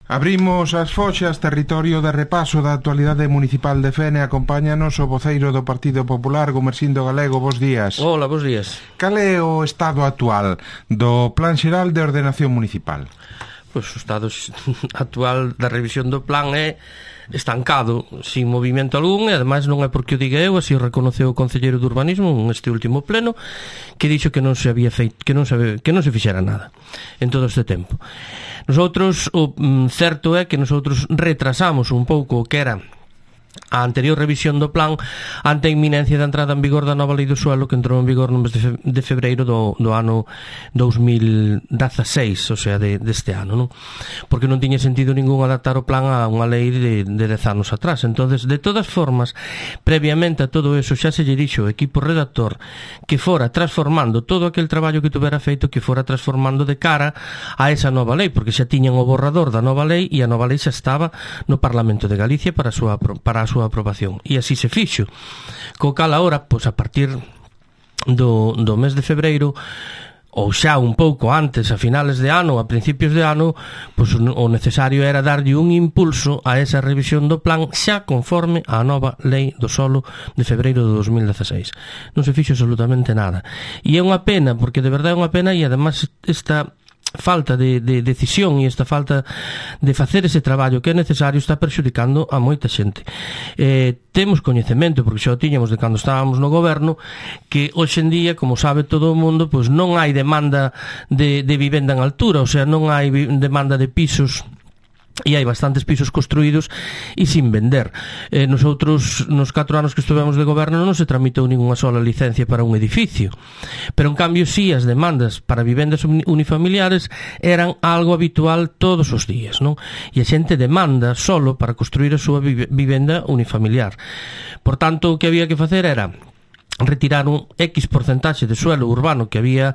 Abrimos as foxas, territorio de repaso da actualidade municipal de Fene. Acompáñanos o voceiro do Partido Popular, Gumersindo Galego. Bos días. Hola, bos días. Cal é o estado actual do Plan Xeral de Ordenación Municipal? Pois o estado actual da revisión do plan é estancado, sin movimento algún, e ademais non é porque o diga eu, así o reconoceu o concelleiro de urbanismo neste último pleno, que dixo que non se había feito, que non se fixera nada en todo este tempo. Nosotros, o certo é que nosotros retrasamos un pouco o que era a anterior revisión do plan ante a inminencia da entrada en vigor da nova lei do suelo, que entrou en vigor no mes de febreiro do ano 2016, o sea, deste ano, non? Porque non tiña sentido ningún adaptar o plan a unha lei de 10 anos atrás. Entonces, de todas formas, previamente a todo eso, xa se lle dixo o equipo redactor que fora transformando todo aquel traballo que tuvera feito, que fora transformando de cara a esa nova lei, porque xa tiñan o borrador da nova lei e a nova lei xa estaba no Parlamento de Galicia para a súa aprobación, e así se fixo, co cal agora, pois a partir do mes de febreiro, ou xa un pouco antes, a finales de ano, a principios de ano, pois o necesario era darlle un impulso a esa revisión do plan xa conforme á nova lei do solo de febreiro de 2016. Non se fixo absolutamente nada, e é unha pena, porque de verdade é unha pena, e ademais esta falta de decisión e esta falta de facer ese traballo que é necesario está perxudicando a moita xente. Temos coñecemento, porque xa o tiñamos de cando estábamos no goberno, que hoxe en día, como sabe todo o mundo, pois non hai demanda de vivenda en altura, o sea, non hai demanda de pisos, e hai bastantes pisos construídos e sin vender. Nosotros, nos 4 anos que estivemos de goberno, non se tramitou ninguna sola licencia para un edificio, pero en cambio sí, as demandas para vivendas unifamiliares eran algo habitual todos os días, non? E a xente demanda solo para construir a súa vivenda unifamiliar. Por tanto, o que había que facer era retirar un X porcentaxe de suelo urbano que había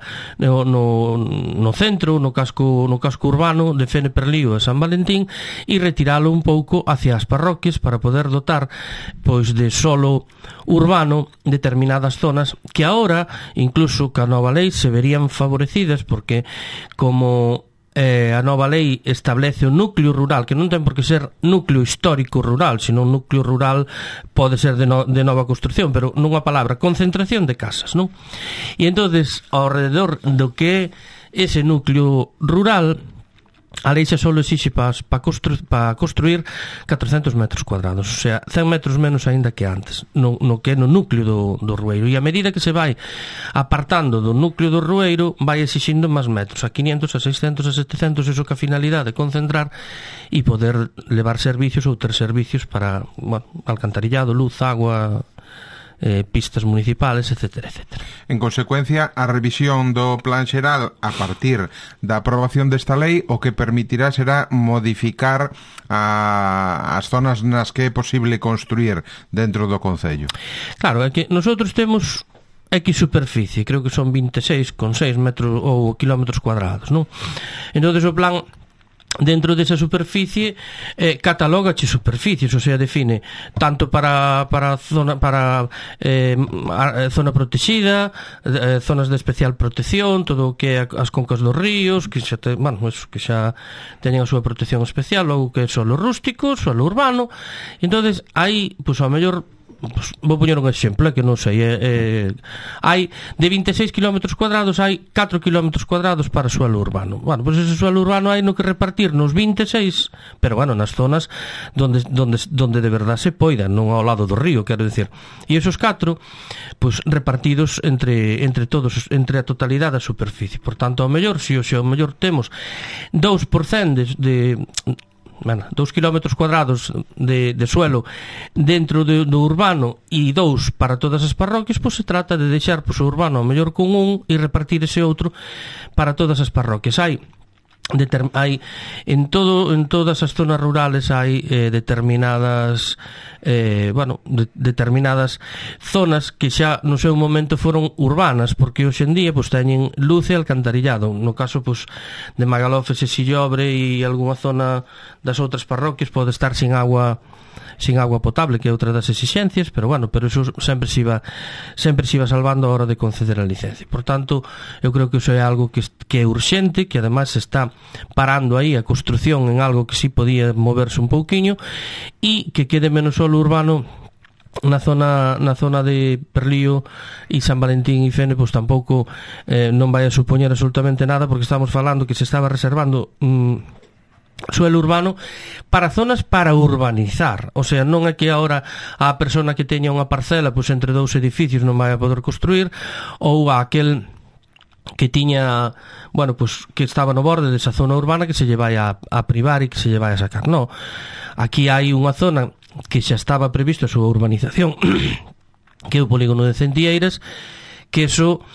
no centro, no casco urbano de Fene Perlío e San Valentín, e retiralo un pouco hacia as parroquias para poder dotar pois de solo urbano determinadas zonas que agora, incluso ca nova lei, se verían favorecidas, porque como a nova lei establece o núcleo rural, que non ten por que ser núcleo histórico rural, sino un núcleo rural pode ser de nova construcción, pero nunha palabra, concentración de casas, non? E entonces, ao rededor do que é ese núcleo rural, a lei xa só exixe para construir 400 metros cuadrados, o sea, 100 metros menos aínda que antes, no que é no núcleo do rueiro, e a medida que se vai apartando do núcleo do rueiro vai exixindo máis metros, a 500, a 600, a 700, eso que a finalidade de concentrar e poder levar servicios ou ter servicios para, bueno, alcantarillado, luz, agua, pistas municipales, etcétera, etcétera. En consecuencia, a revisión do Plan Xeral a partir da aprobación desta lei o que permitirá será modificar as zonas nas que é posible construir dentro do concello. Claro, é que nosotros temos X superficie, creo que son 26,6 metros ou kilómetros cuadrados, non? Entón, o plan dentro desa superficie catalógache superficies, o sea, define tanto para zona protegida, zonas de especial protección, todo o que é as concas dos ríos, que xa teñen a súa protección especial, ou que é solo rústico, solo urbano. Entonces hai, pois ao mellor, vou poñer un exemplo que non sei, hai de 26 km cuadrados, hai 4 km cuadrados para suelo urbano. Bueno, pois ese suelo urbano hai no que repartir nos 26, pero bueno, nas zonas donde de verdade se poida, non ao lado do río, quero decir. E esos 4, pois repartidos entre todos, entre a totalidade da superficie. Por tanto, ao mellor, se ao mellor temos 2% de 2 km cuadrados de suelo dentro do urbano e 2 para todas as parroquias, pois se trata de deixar o urbano ao mellor con un e repartir ese outro para todas as parroquias. Hai en todas as zonas rurales hai determinadas determinadas zonas que xa no seu momento foron urbanas, porque hoxe en día pois teñen luz e alcantarillado. No caso pois de Magalofes e Sillobre e algunha zona das outras parroquias pode estar sin agua potable, que é outra das exixencias, pero eso sempre se iba salvando a hora de conceder a licencia. Por tanto, eu creo que iso é algo que é urxente, que además se está parando aí a construción en algo que sí podía moverse un pouquiño, e que quede menos solo urbano na zona de Perlío e San Valentín e Fene, pois tampouco non vai a supoñer absolutamente nada, porque estamos falando que se estaba reservando suelo urbano para zonas para urbanizar, o sea, non é que agora a persona que teña unha parcela pois entre dous edificios non vai a poder construir, ou a aquel que tiña, pois que estaba no borde desa zona urbana que se lle vai a privar e que se lle vai a sacar. No, aquí hai unha zona que xa estaba previsto a súa urbanización que é o polígono de Centieiras, que eso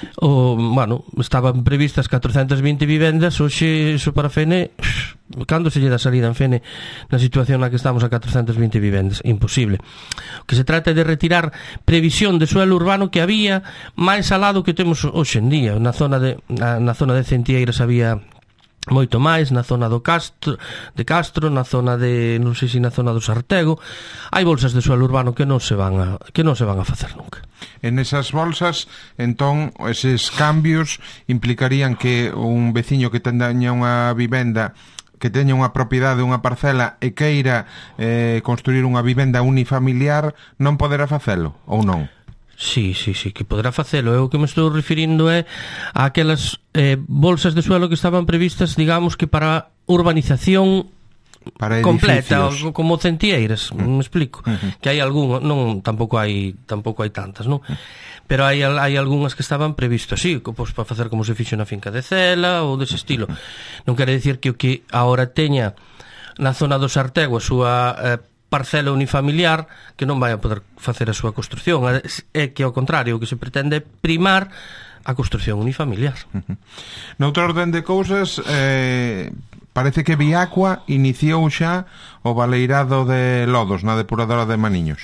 estaban previstas 420 vivendas. Hoxe iso para Fene, cando se lle dá salida en Fene na situación na que estamos a 420 vivendas? Imposible. O que se trata é de retirar previsión de suelo urbano que había máis alado que temos hoxe en día. Na zona de Centieiras había moito máis, na zona de Castro, na zona de, non sei se na zona do Sartego, hai bolsas de suelo urbano que non se van a facer nunca. En esas bolsas, entón, eses cambios implicarían que un veciño que teña unha vivenda, que teña unha propiedade, unha parcela e queira construir unha vivenda unifamiliar, non poderá facelo, ou non? Sí, que poderá facelo. Eu o que me estou referindo é a aquelas bolsas de suelo que estaban previstas, digamos, que para urbanización para completa, como Centieiras, me explico. Que hai algún, non, tampouco hai tantas, non? Pero hai algunhas que estaban previstas, sí, pois para facer como se fixo na finca de Cela ou dese estilo. Non quere dicir que o que agora teña na zona do Sartego a súa parcela unifamiliar que non vai a poder facer a súa construción, é que ao contrario o que se pretende é primar a construción unifamiliar. Noutra orden de cousas, parece que Viacua iniciou xa o baleirado de lodos na depuradora de Maniños.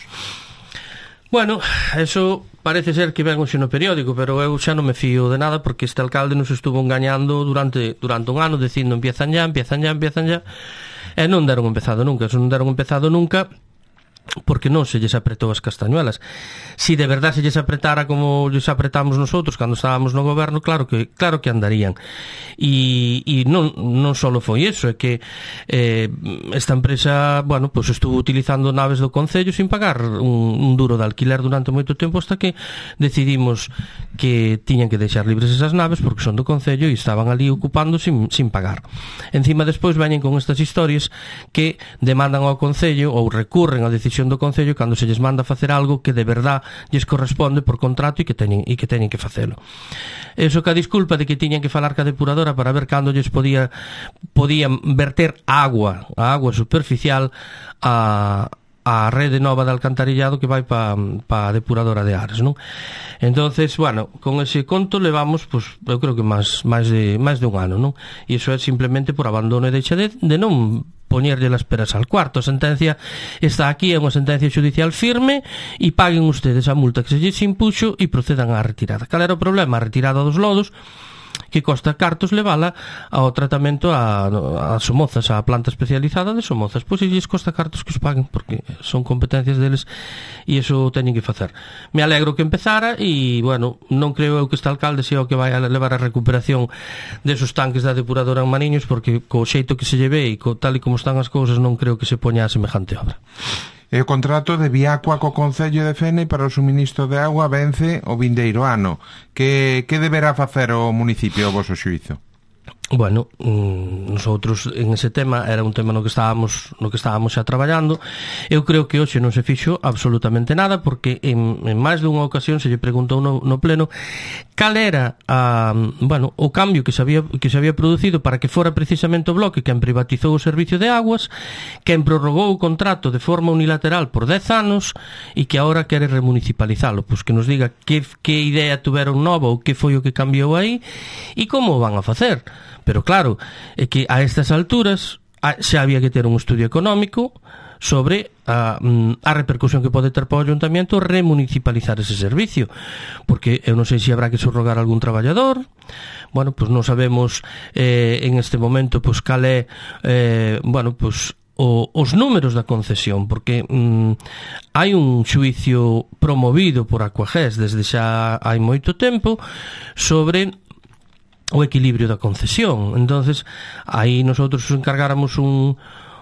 Eso parece ser que ven hoxe no periódico, pero eu xa non me fío de nada, porque este alcalde nos estuvo engañando durante un ano dicindo empiezan ya, e non deron empezado nunca, porque non se lles apretou as castañuelas. Si de verdad se lles apretara como lles apretamos nosotros cando estábamos no goberno, claro que andarían. E non só foi eso, é que esta empresa, pois estuvo utilizando naves do Concello sin pagar un duro de alquiler durante moito tempo, hasta que decidimos que tiñan que deixar libres esas naves porque son do Concello e estaban ali ocupando sin pagar. Encima despois veñen con estas historias que demandan ao Concello ou recurren a decisión do Concello cando se lles manda facer algo que de verdad lles corresponde por contrato e que teñen que facelo. Eso que a disculpa de que tiñan que falar ca depuradora para ver cando lles podían verter a agua superficial a rede nova de alcantarillado que vai pa a depuradora de Ares, non? Entonces, con ese conto levamos, eu creo que máis de un ano, non? E iso é simplemente por abandono e deixadez de non poñerlle las peras al cuarto. A sentencia está aquí, é unha sentencia judicial firme, e paguen ustedes a multa que se lles impuxo e procedan á retirada. Cal era o problema? A retirada dos lodos, que costa cartos levala ao tratamento a Somozas, a planta especializada de Somozas. Pois lles costa cartos que os paguen, porque son competencias deles e iso teñen que facer. Me alegro que empezara e, non creo eu que este alcalde sea o que vai a levar a recuperación desos tanques da depuradora en Maniños, porque co xeito que se lle ve e tal e como están as cousas non creo que se poña a semejante obra. E o contrato de Viacua co Concello de Fene para o suministro de agua vence o vindeiro ano. Que deberá facer o municipio, o vosso xuízo? Nosotros en ese tema era un tema no que estábamos xa traballando. Eu creo que hoxe non se fixo absolutamente nada, porque en máis dunha ocasión se lle preguntou no pleno cal era o cambio que se había producido para que fora precisamente o Bloque quen privatizou o servicio de aguas, quen prorrogou o contrato de forma unilateral por 10 anos e que agora quere remunicipalizalo. Pois que nos diga que idea tuveron nova ou que foi o que cambiou aí e como o van a facer. Pero claro, é que a estas alturas xa había que ter un estudio económico sobre a repercusión que pode ter para o ayuntamiento remunicipalizar ese servicio, porque eu non sei se habrá que subrogar algún traballador. Bueno, pues non sabemos en este momento pues cal é bueno, pues os números da concesión, porque hai un xuicio promovido por Aquagés desde xa hai moito tempo sobre o equilibrio da concesión. Entonces aí nosotros encargáramos un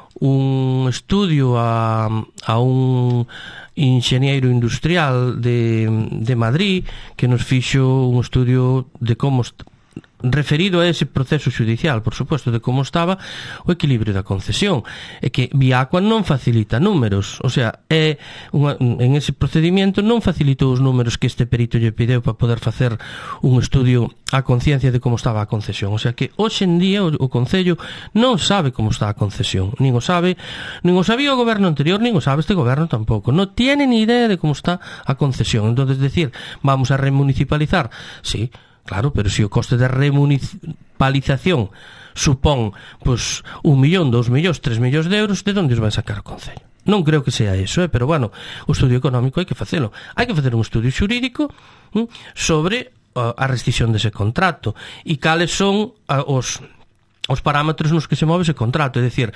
estudio a un enxeñeiro industrial de Madrid que nos fixo un estudio de como referido a ese proceso xudicial, por suposto, de como estaba o equilibrio da concesión, e que Viacua non facilita números, o sea, en ese procedimento non facilitou os números que este perito lle pideu para poder facer un estudio a conciencia de como estaba a concesión, o sea que hoxe en día o Concello non sabe como está a concesión, nin o sabía o goberno anterior, nin o sabe este goberno tampouco, non tiene ni idea de como está a concesión. Entonces decir, vamos a remunicipalizar, sí, claro, pero se o coste de remunicipalización supón pues 1 millón, 2 millóns, 3 millóns de euros, de onde os vai sacar o Concello? Non creo que sea eso, pero bueno, o estudio económico hai que facelo. Hai que facer un estudio xurídico sobre a rescisión dese contrato e cales son os parámetros nos que se move ese contrato, é dicir,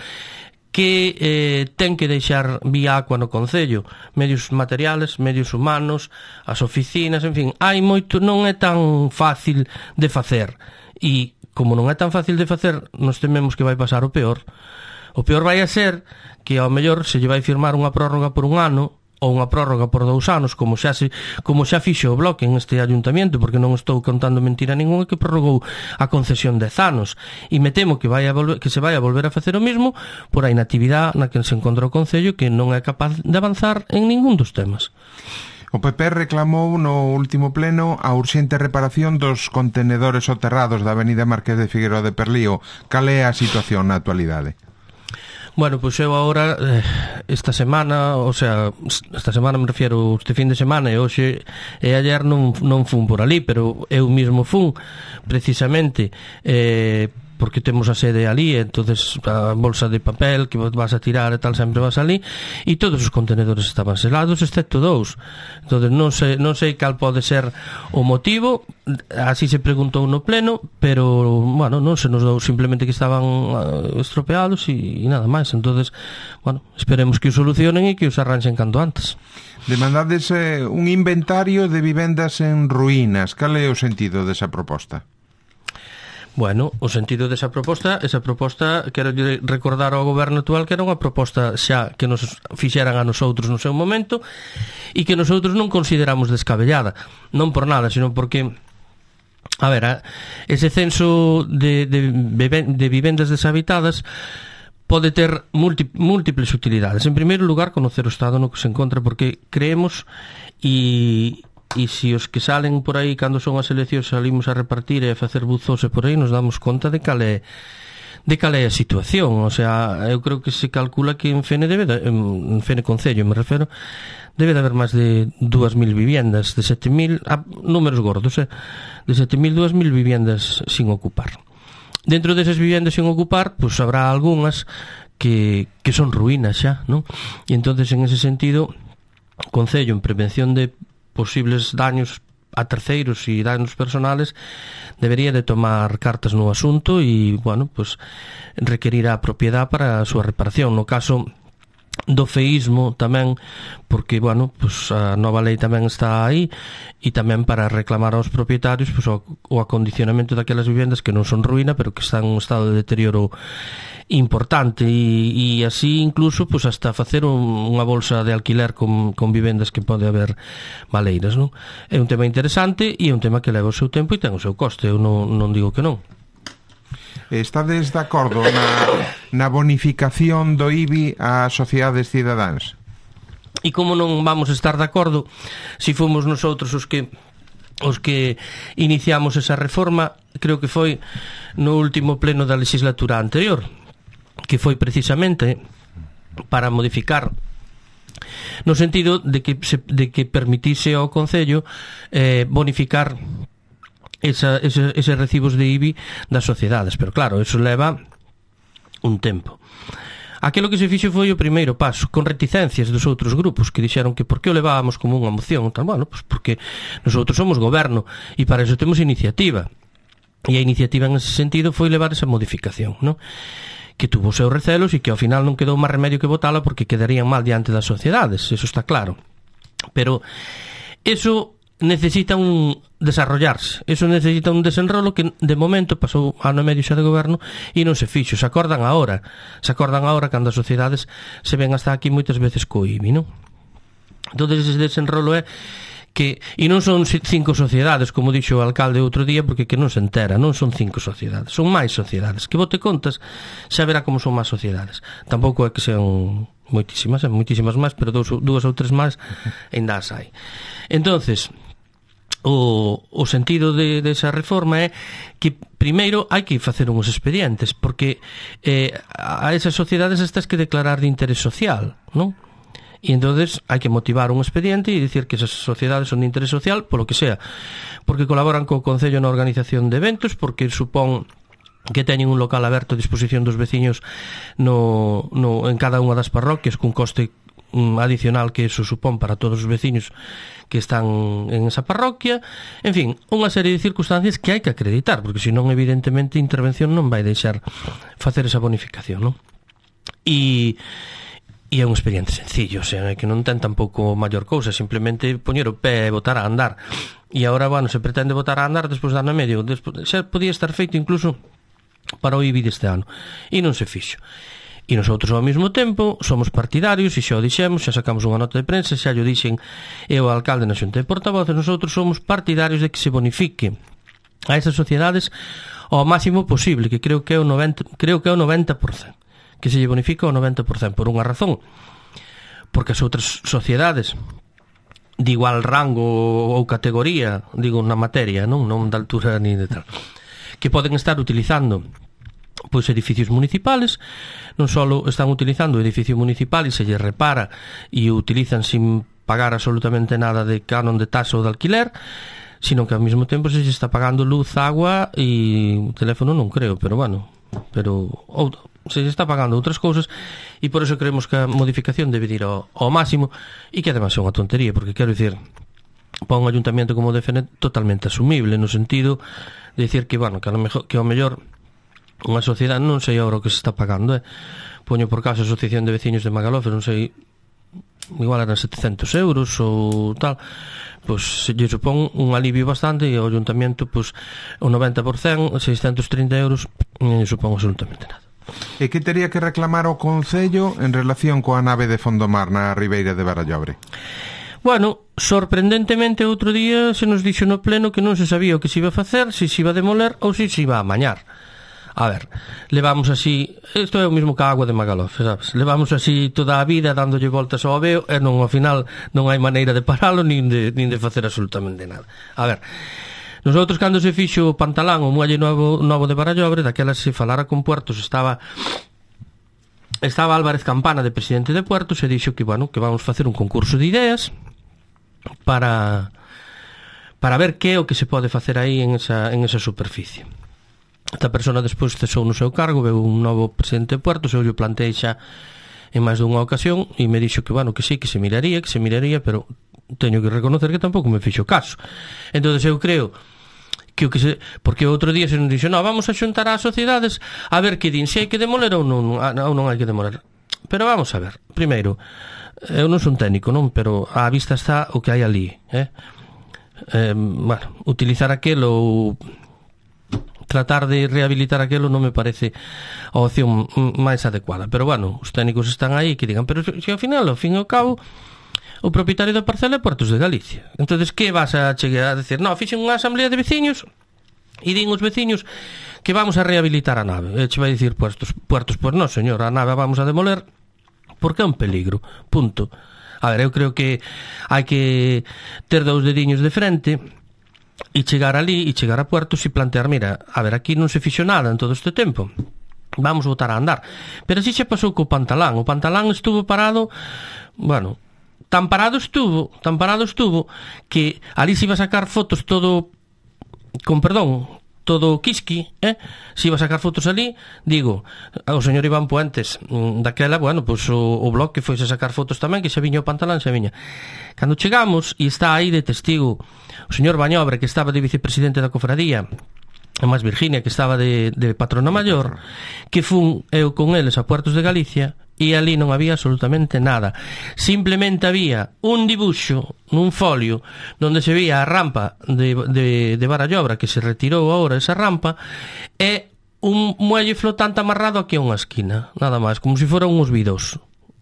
que ten que deixar Viacua no Concello, medios materiales, medios humanos, as oficinas, en fin, hai moito, non é tan fácil de facer, e como non é tan fácil de facer, nos tememos que vai pasar o peor vai a ser que ao mellor se lle vai firmar unha prórroga por 1 ano ou unha prórroga por 2 anos, como xa fixo o Bloque en este ayuntamiento, porque non estou contando mentira ninguna, que prorrogou a concesión 10 anos, e me temo que se vai a volver a facer o mismo por a inactividade na que se encontra o Concello, que non é capaz de avanzar en ningún dos temas. O PP reclamou no último pleno a urxente reparación dos contenedores soterrados da avenida Marqués de Figueroa de Perlío. Cal é a situación na actualidade? Bueno, pois eu agora esta semana, o sea, esta semana me refiero este fin de semana, e hoxe e ayer non fun por ali, pero eu mesmo fun precisamente porque temos a sede ali, entonces a bolsa de papel que vas a tirar e tal sempre vas ali, e todos os contenedores estaban selados excepto 2. Entonces non sei cal pode ser o motivo, así se preguntou no pleno, pero bueno, non se nos dou, simplemente que estaban estropeados e nada máis. Entonces, bueno, esperemos que o solucionen e que os arranxen canto antes. Demandades un inventario de vivendas en ruínas. Cal é o sentido desa proposta? Bueno, o sentido desa proposta, quero recordar ao goberno actual que era unha proposta xa que nos fixeran a nosotros no seu momento e que nosotros non consideramos descabellada, non por nada, sino porque a ver, ese censo de vivendas deshabitadas pode ter múltiples utilidades. En primeiro lugar, conocer o estado no que se encontra, porque creemos e se os que salen por aí cando son as eleccións salimos a repartir e a facer buzos e por aí nos damos conta de cal é a situación. O sea, eu creo que se calcula que en Fene Concello, me refero, debe de haber máis de 2.000 viviendas, de 7.000, números gordos, de 7.000, 2.000 viviendas sin ocupar. Dentro desas viviendas sin ocupar, pues habrá algunhas que son ruínas xa, non? E entonces en ese sentido o Concello, en prevención de posibles daños a terceiros e daños personales, debería de tomar cartas no asunto e, bueno, pues requerir a propiedade para a súa reparación. No caso do feísmo tamén, porque, bueno, pues a nova lei tamén está aí, e tamén para reclamar aos propietarios pues o acondicionamento daquelas vivendas que non son ruína, pero que están en un estado de deterioro importante, e así incluso pues hasta facer unha bolsa de alquiler con vivendas que pode haber maleiras, non? É un tema interesante e é un tema que leva o seu tempo e ten o seu coste, eu non digo que non. Estades de acordo na bonificación do IBI ás sociedades cidadáns? E como non vamos a estar de acordo se fomos nosotros os que iniciamos esa reforma? Creo que foi no último pleno da legislatura anterior, que foi precisamente para modificar no sentido de que permitise ao Concello bonificar eses recibos de IBI das sociedades, pero claro, eso leva un tempo. aquilo que se fixo foi o primeiro paso, con reticencias dos outros grupos que dixeron que por que o levábamos como unha moción. Tal, bueno, pues porque nosotros somos goberno e para eso temos iniciativa. E a iniciativa en ese sentido foi levar esa modificación, ¿no? Que tuvo os seus recelos e que ao final non quedou máis remedio que votala porque quedarían mal diante das sociedades, eso está claro. Pero eso necesita un desarrollarse, eso necesita un desenrolo que de momento pasou ano e medio xa de goberno e non se fixo, se acordan agora cando as sociedades se ven hasta aquí moitas veces co IBI, non? Entón ese desenrolo é que, e non son 5 sociedades, como dixo o alcalde outro día, porque que non se entera, non son 5 sociedades, son máis sociedades, que bote contas, xa verá como son máis sociedades. Tampouco é que sean moitísimas máis, pero dúas ou tres máis ainda as hai. Entonces, o sentido desa reforma é que primeiro hai que facer uns expedientes, porque a esas sociedades estas que declarar de interés social, non? E entonces hai que motivar un expediente e dicir que esas sociedades son de interés social polo que sea, porque colaboran co Concello na organización de eventos, porque supón que teñen un local aberto a disposición dos veciños en cada unha das parroquias cun coste adicional que eso supón para todos os veciños que están en esa parroquia. En fin, unha serie de circunstancias que hai que acreditar, porque senón evidentemente a intervención non vai deixar facer esa bonificación, non? E é un expediente sencillo, o sea, que non ten tampouco maior cousa, simplemente poñer o pé e botar a andar. E agora, bueno, se pretende botar a andar despois de ano e medio, xa podía estar feito incluso para o IBI deste ano, e non se fixo. E nosotros ao mesmo tempo somos partidarios, e xa o dixemos, xa sacamos unha nota de prensa, xa o dixen o alcalde na xunta de portavoces, nosotros somos partidarios de que se bonifique a esas sociedades ao máximo posible, que creo que é o 90%, que se lle bonifica o 90%, por unha razón, porque as outras sociedades de igual rango ou categoría, digo, na materia, non de altura ni de tal, que poden estar utilizando pois edificios municipales, non só están utilizando o edificio municipal e se lle repara e o utilizan sin pagar absolutamente nada de canon de taxa ou de alquiler, sino que ao mesmo tempo se lle está pagando luz, agua e teléfono non creo, pero bueno, se está pagando outras cousas, e por eso creemos que a modificación debe ir ao máximo, e que además é unha tontería, porque quero dicir, para un ayuntamiento como o DFN totalmente asumible, no sentido de dicir que, bueno, que ao mellor unha sociedade, non sei agora o que se está pagando, poño por caso a Asociación de Veciños de Magaluf, non sei, igual eran 700 euros ou tal, pois se lle supón un alivio bastante, e ao ayuntamiento pois o 90%, 630 euros, non lle supón absolutamente nada. E que tería que reclamar o Concello en relación coa nave de Fondomar na Ribeira de Barallobre? Bueno, sorprendentemente outro día se nos dixo no pleno que non se sabía o que se iba a facer, se iba a demoler ou se iba a amañar. A ver, levamos así, isto é o mesmo que a agua de Magaluf, sabes? Levamos así toda a vida dándolle voltas ao aveo e non, ao final non hai maneira de paralo nin de facer absolutamente nada. A ver, nosotros cando se fixo o Pantalán, o muelle novo de Barallobre, daquela se falara con Puertos, estaba Álvarez Campana de presidente de Puertos e dixo que, bueno, que vamos facer un concurso de ideas para ver que é o que se pode facer aí en esa superficie. Esta persona despois cesou no seu cargo, veu un novo presidente de Puertos, eu lle plantei xa en máis dunha ocasión e me dixo que, bueno, que sí, que se miraría, pero teño que reconocer que tampouco me fixo caso. Entón eu creo que porque outro día se nos dixo, no, vamos a xuntar ás sociedades a ver que din, se hai que demoler ou non hai que demoler. Pero vamos a ver, primeiro, eu non son técnico, non, pero á vista está o que hai ali, bueno, utilizar aquelo ou tratar de rehabilitar aquelo non me parece a opción máis adecuada, pero bueno, os técnicos están aí que digan, pero se ao final, ao fin e ao cabo, o propietario da parcela é Puertos de Galicia. Entonces, que vas a chegar a decir? No, fixen unha asamblea de veciños e din os veciños que vamos a rehabilitar a nave. E che vai dicir Puertos, pois non, señor, a nave vamos a demoler porque é un peligro, punto. A ver, eu creo que hai que ter dous dediños de frente e chegar ali, e chegar a Puertos e plantear, mira, a ver, aquí non se fixo nada en todo este tempo, vamos botar a andar. Pero así se pasou co Pantalán. O Pantalán estuvo parado, bueno, tan parado estuvo que ali se iba a sacar fotos todo con perdón, todo quisqui, se iba a sacar fotos ali, digo, o señor Iván Puentes, daquela, bueno, pois o blog que foise a sacar fotos tamén, que xa viña o pantalán, xa viña. Cando chegamos, e está aí de testigo o señor Bañobre, que estaba de vicepresidente da cofradía, e máis Virginia, que estaba de patrona maior, que fun eu con eles a Puertos de Galicia, e ali non había absolutamente nada. Simplemente había un dibuixo nun folio donde se veía a rampa de Barallobra, que se retirou agora esa rampa, e un muelle flotante amarrado aquí a unha esquina, nada máis, como se foran uns vidos.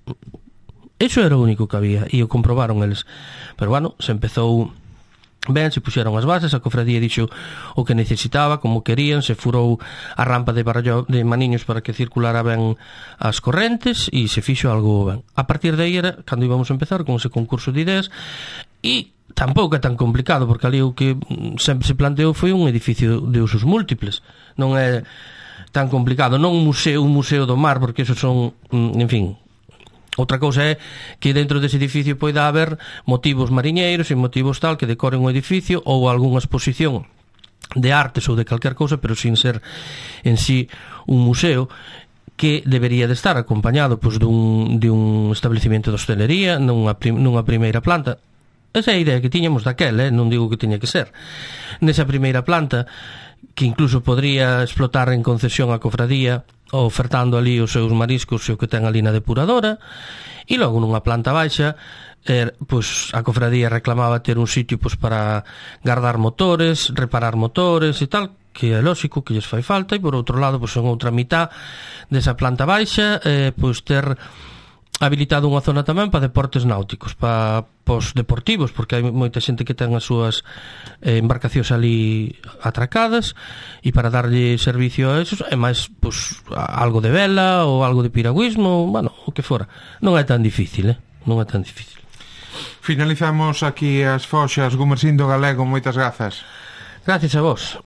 Eso era o único que había, e o comprobaron eles. Pero bueno, se empezou ben, se puxeron as bases, a cofradía dixo o que necesitaba, como querían, se furou a rampa de Maniños para que circulara ben as correntes e se fixo algo ben. A partir de aí era cando íbamos a empezar con ese concurso de ideas, e tampouco é tan complicado, porque ali o que sempre se planteou foi un edificio de usos múltiples, non é tan complicado, non un museo do mar, porque esos son, en fin. Outra cousa é que dentro dese edificio poida haber motivos mariñeiros e motivos tal que decoren o edificio ou algunha exposición de artes ou de calquer cousa, pero sin ser en sí un museo, que debería de estar acompañado pois, dun establecimento de hostelería nunha primeira planta. Esa é a idea que tiñamos daquela, non digo que tiña que ser. Nesa primeira planta, que incluso podría explotar en concesión a cofradía, ofertando ali os seus mariscos e o que ten ali na depuradora, e logo nunha planta baixa pois a cofradía reclamaba ter un sitio pois para guardar motores, reparar motores e tal, que é lógico que lles fai falta, e por outro lado pois en outra mitad desa planta baixa pois ter habilitado unha zona tamén para deportes náuticos, para os deportivos, porque hai moita xente que ten as súas embarcacións ali atracadas, e para darlle servicio a esos, e máis pois, algo de vela ou algo de piragüismo, bueno, o que fora. Non é tan difícil, non é tan difícil. Finalizamos aquí as foxas. Gumersindo Galego, moitas grazas. Gracias a vos.